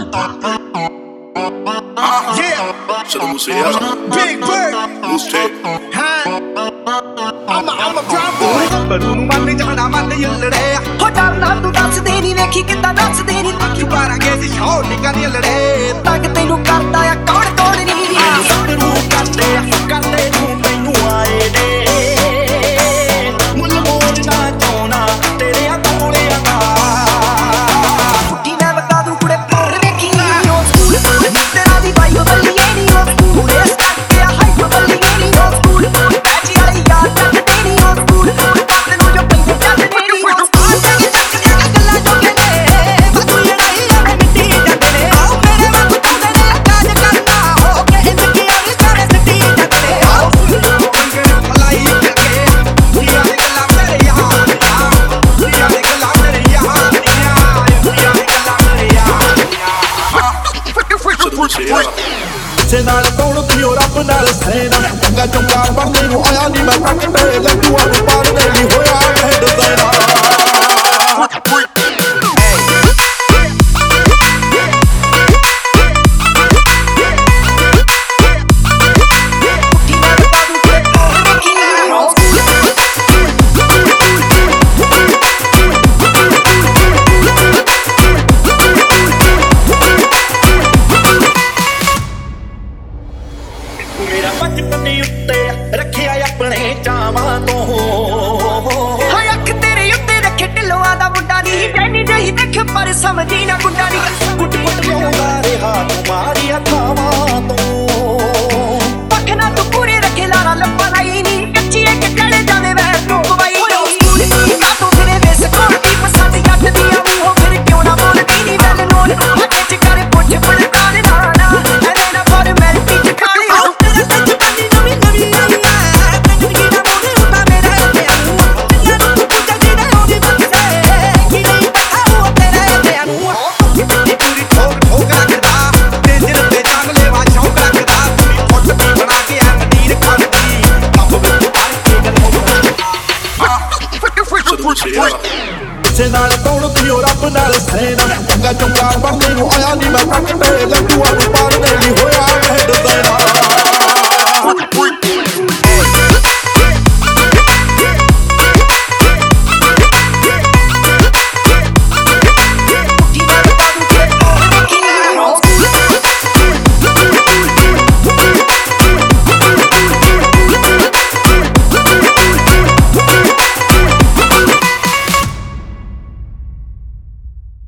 Should have Big Bird, Loose Tape. I'm a proud boy. But who man is on a man in the day? Put down not to dance the day, kick it, dance the day. You got to get it short, you got the day. Like a thing who got a card, got it in. Who got there, who got there, who may know why. Se ਨਾਲ ਕੋਣ ਪਿਓ ਰੱਬ ਨਾਲ ਸੈਨਾ ਚੰਗਾ ਚੰਗਾ ਬਣਨੇ ਨੂੰ ਆਇਆ ਨਹੀਂ ਮੈਂ ਕੱਟੇ ਲੱਡੂਆਂ ਨੂੰ ਪਾੜਨੇ ਨਹੀਂ ਹੋਇਆ ਇਹ ਡਿਜ਼ਾਈਨਰ ਮੇਰਾ ਬਚਪਨ ਉੱਤੇ ਰੱਖਿਆ ਆਪਣੇ ਚਾਵਾਂ ਤੋਂ ਹਾਏ ਅੱਖ ਤੇਰੇ ਉੱਤੇ ਰੱਖੇ ਢਿੱਲੋਆਂ ਦਾ ਮੁੰਡਾ ਨਹੀਂ ਜੈਨੀ ਜਹੀ ਦੇਖ ਪਰ ਸਮਝੀ ਨਾ ਗੁੰਡਾ ਨਹੀਂ ਕੁੱਟ ਕੁੱਟ ਲਾਉਂਦਾ ਰਿਹਾ ਤੁਮਾਰੀਆਂ ਥਾਵਾਂ ਤੋਂ ਪੱਖ ਨਾ ਤੂੰ ਪੂਰੇ ਰੱਖੇ ਲਾਰਾ ਲੱਪਾ ਨਹੀਂ ਨੀ ਕੱਚੀ ਇੱਕ ਕੜੇ ਜਾਵੇ ਵੈ ਤੂੰ ਬਵਾਈ ਨਾ ਤੂੰ ਫਿਰੇ ਵੇ ਸਕਾਤੀ ਪਸੰਦ ਜੱਟ ਦੀਆਂ ਮੂੰਹੋਂ ਫਿਰ ਕਿਉਂ ਨਾ ਬੋਲਦੀ ਨੀ ਵੈਲ ਨੋਨ ਹੱਥੇ ਚ ਕਰੇ ਪੁੱਛ ਪੜਤਾਲ ਨਾ ਐਵੇਂ ਨਾ ਫਾਰਮੈਲਿਟੀ ਚ ਖਾਲੀ Se ਨਾਲ ਕੋਣ ਪਿਓ ਰੱਬ ਨਾਲ ਸੈਨਾ ਚੰਗਾ ਚੰਗਾ ਬਣਨੇ ਨੂੰ ਆਇਆ ਨਹੀਂ ਮੈਂ ਕੱਟੇ ਲੱਡੂਆਂ